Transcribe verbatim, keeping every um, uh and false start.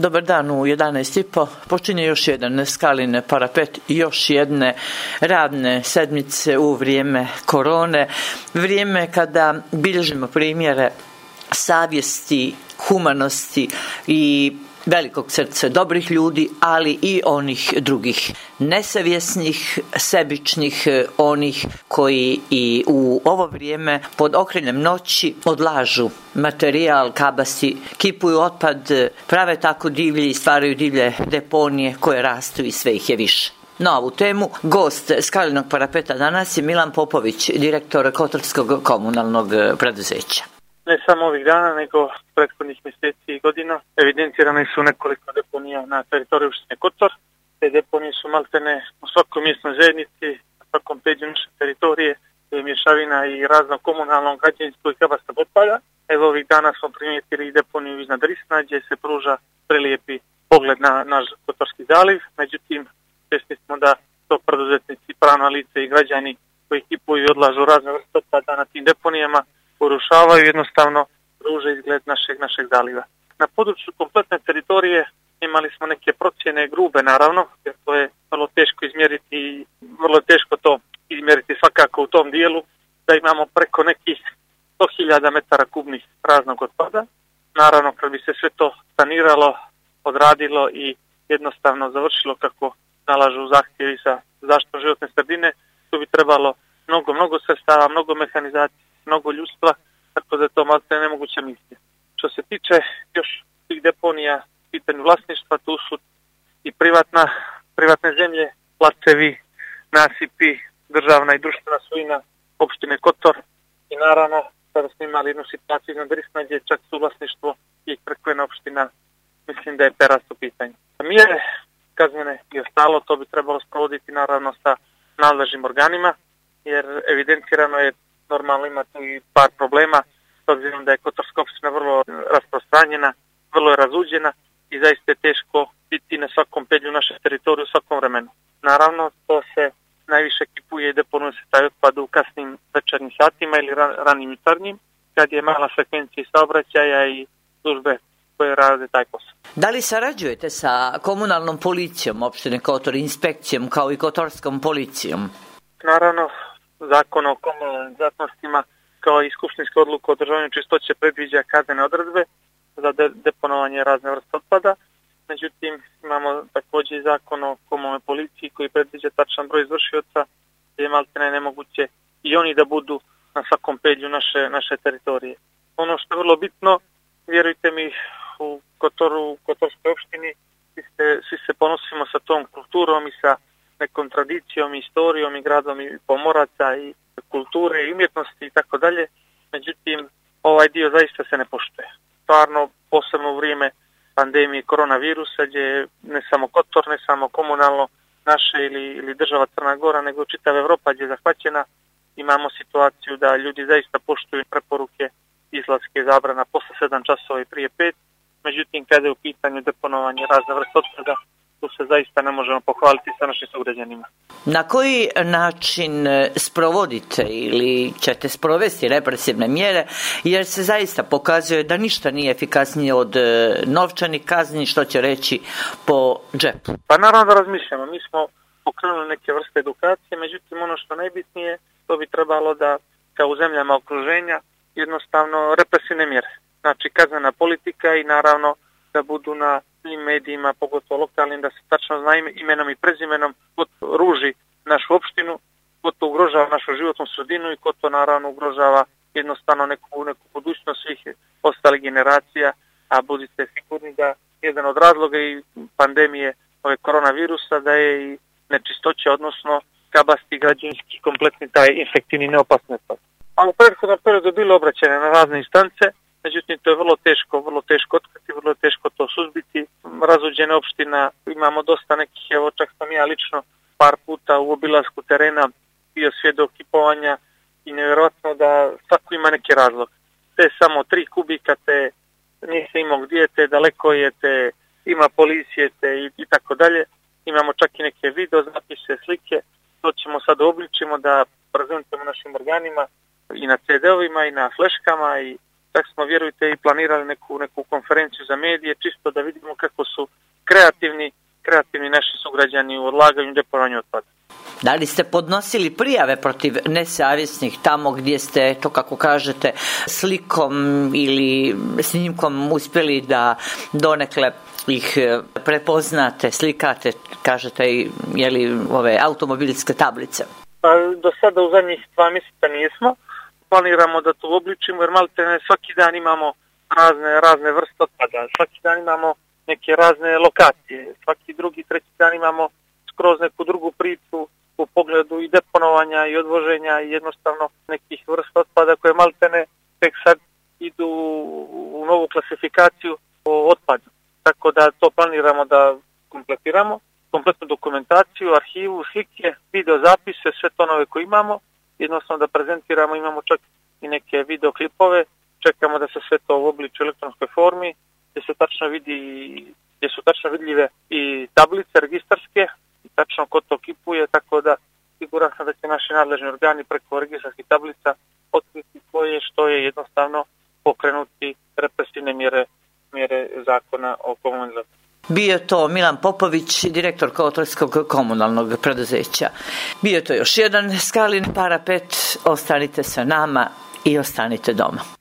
Dobar dan, u jedanaest i po počinje još jedan Skalin parapet i još jedne radne sedmice u vrijeme korone, vrijeme kada bilježimo primjere savjesti, humanosti i velikog srca dobrih ljudi, ali i onih drugih nesavjesnih, sebičnih, onih koji i u ovo vrijeme pod okriljem noći odlažu materijal, kabasti, kipuju otpad, prave tako divlje i stvaraju divlje deponije koje rastu i sve ih je više. Na ovu temu gost Skalinog parapeta danas je Milan Popović, direktor Kotorskog komunalnog preduzeća. Ne samo ovih dana, nego prethodnih mjeseci i godina evidentirane su nekoliko deponija na teritoriju opštine Kotor. Te deponije su maltene u svakoj mjesnoj zajednici, na svakom peđu naše teritorije, mješavina i razno komunalnog, građevinskog i kabastog otpada. Evo ovih dana smo primijetili deponiju iznad Risna, gdje se pruža prelijepi pogled na naš Kotorski zaliv. Međutim, svjesni smo da to preduzetnici, pravna lice i građani koji kipuju i odlažu razne vrste otpada na tim deponijama urušavaju, jednostavno ruže izgled našeg, našeg zaliva. Na području kompletne teritorije imali smo neke procjene, grube naravno, jer to je vrlo teško izmjeriti i vrlo teško to izmjeriti svakako u tom dijelu, da imamo preko nekih sto hiljada metara kubnih praznog otpada. Naravno, kad bi se sve to saniralo, odradilo i jednostavno završilo kako nalažu zahtjevi sa zaštitom životne sredine, tu bi trebalo mnogo, mnogo sredstava, mnogo mehanizacije, mnogo ljudstva, tako da je to malo nemoguća misija. Što se tiče još tih deponija, pitanju vlasništva, tu su i privatna, privatne zemlje, placevi, nasipi, državna i društvena svojina opštine Kotor i naravno sada smo imali jednu situaciju iznad Risna gdje čak su vlasništvo i prekrojena opština, mislim da je Perast u pitanju. Mjere kaznene i ostalo, to bi trebalo sprovoditi naravno sa nadležnim organima, jer evidentirano je normalno ima tu i par problema, s obzirom da je Kotorska opština vrlo rasprostranjena, vrlo je razuđena i zaista je teško biti na svakom pedlju naše teritorije u svakom vremenu. Naravno, to se najviše kipuje i deponuje se taj otpad u kasnim večernjim satima ili ran, ranim jutarnjim, kad je mala frekvencija saobraćaja i službe koje rade taj posao. Da li sarađujete sa komunalnom policijom opštine Kotor, inspekcijom kao i Kotorskom policijom? Naravno, Zakon o komunalnim djelatnostima kao i skupštinska odluka o održavanju čistoće predviđa kaznene odredbe za de- deponovanje razne vrste otpada. Međutim, imamo također i Zakon o komunalnoj policiji koji predviđa tačan broj izvršioca, gdje je maltene nemoguće i oni da budu na svakom pedlju naše, naše teritorije. Ono što je vrlo bitno, vjerujte mi, u Kotoru, u Kotorskoj opštini, svi se, svi se ponosimo sa tom kulturom i sa nekom tradicijom, istorijom i gradom i pomoraca i kulture i umjetnosti i tako dalje. Međutim, ovaj dio zaista se ne poštuje. Stvarno, posebno u vrijeme pandemije koronavirusa, gdje ne samo Kotor, ne samo komunalno naše ili, ili država Crna Gora, nego čitava Evropa gdje je zahvaćena, imamo situaciju da ljudi zaista poštuju preporuke izlaske zabrana posle sedam časova i prije pet. Međutim, kada je u pitanju deponovanje razne vrste otpada, tu se zaista ne možemo pohvaliti sa našim sugrađanima. Na koji način sprovodite ili ćete sprovesti represivne mjere, jer se zaista pokazuje da ništa nije efikasnije od novčanih kazni, što će reći po džepu? Pa naravno da razmišljamo. Mi smo pokrenuli neke vrste edukacije, međutim ono što najbitnije, to bi trebalo da kao u zemljama okruženja jednostavno represivne mjere. Znači kaznena politika i naravno da budu na svim medijima, pogotovo lokalnim, da se tačno zna imenom i prezimenom ko to ruži našu opštinu, ko to ugrožava našu životnu sredinu i ko to naravno ugrožava jednostavno neku, neku budućnost svih ostalih generacija, a budite sigurni da jedan od razloga i pandemije ove koronavirusa da je i nečistoća, odnosno kabasti građevinski kompletni taj infektivni neopasni otpad. A u prethodnom periodu je bilo obraćanje na razne instance, međutim to je vrlo teško, vrlo teško otkriti, vrlo teško to suzbiti. Razuđena opština, imamo dosta nekih, evo čak sam ja lično par puta u obilasku terena bio svjedok kipovanja i nevjerojatno da svako ima neki razlog. Te samo tri kubika, te nije se imao gdje, te daleko je, te ima policije, te i, i tako dalje. Imamo čak i neke video zapise, slike, to ćemo sad obličimo da prezentujemo našim organima i na ce de ovima i na fleškama i čak smo, vjerujte, i planirali neku, neku konferenciju za medije, čisto da vidimo kako su kreativni, kreativni naši sugrađani u odlaganju i deponovanju otpada. Da li ste podnosili prijave protiv nesavjesnih tamo gdje ste, to kako kažete, slikom ili snimkom uspjeli da donekle ih prepoznate, slikate, kažete, jeli, ove automobilske tablice? Pa do sada u zadnjih dva mjeseca nismo. Planiramo da to uobličimo, jer maltene svaki dan imamo razne, razne vrste otpada, svaki dan imamo neke razne lokacije, svaki drugi, treći dan imamo skroz neku drugu priču u pogledu i deponovanja i odvoženja i jednostavno nekih vrsta otpada koje maltene tek sad idu u novu klasifikaciju o otpadu. Tako da to planiramo da kompletiramo, kompletnu dokumentaciju, arhivu, slike, video zapise, sve to nove koje imamo, jednostavno da prezentiramo, imamo čak i neke videoklipove, čekamo da se sve to uobliči u elektronskoj formi, gdje se tačno vidi, gdje su tačno vidljive i tablice registarske, i tačno ko to kipuje, tako da siguran sam da će naši nadležni organi preko registarskih tablica otkriti koje što je, jednostavno pokrenuti represivne mjere, mjere zakona o komunalnom otpadu. Bio je to Milan Popović, direktor Kotorskog komunalnog preduzeća. Bio je to još jedan Skalin parapet. Ostanite sa nama i ostanite doma.